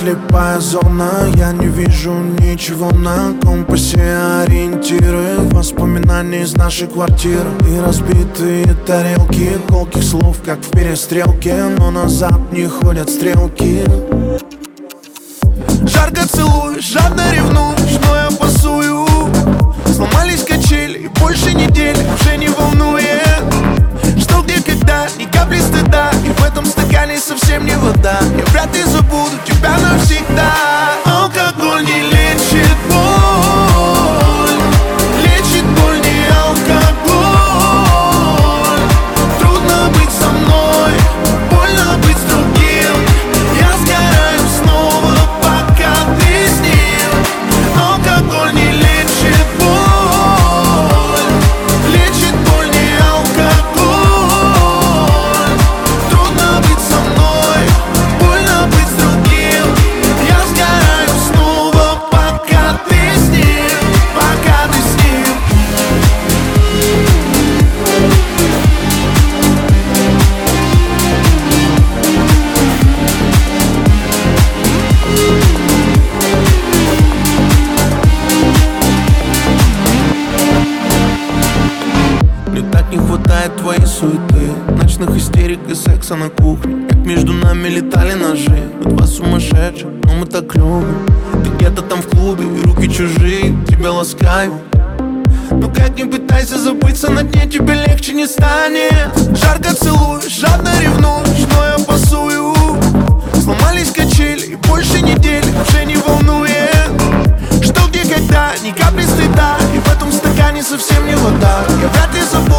слепая зона. Я не вижу ничего на компасе. Ориентиры, воспоминания из нашей квартиры. И разбитые тарелки, колких слов, как в перестрелке. Но назад не ходят стрелки. Жарко целуешь, жадно ревнуешь, но я пасую. Сломались качели и больше недели уже не волнует. Что, где, когда, ни капли стыда. И в этом стакане совсем не вода. Я вряд ли забуду тебя навсегда. Алкоголь не лечит боль. Лечит боль не алкоголь. Трудно быть со мной, больно быть с другим. Я сгораю снова, пока ты с ним. Алкоголь не лечит боль. Лечит боль не алкоголь. Трудно быть со мной, больно быть с другим. Я сгораю снова, пока ты с ним. Пока ты с ним. Мне так не хватает твоей суеты, ночных истерик и секса на кухне. Как между нами летали ножи. Мы два сумасшедших, но мы так любим. Ты где-то там в клубе, и руки чужие тебя ласкают. Но как ни пытайся забыться, на дне тебе легче не станет. Жарко целуешь, жадно ревнуешь, но я пасую. Сломались качели и больше недели уже не волнует. Что, где, когда, ни капли стыда. И в этом стакане совсем не вода. Я вряд ли забуду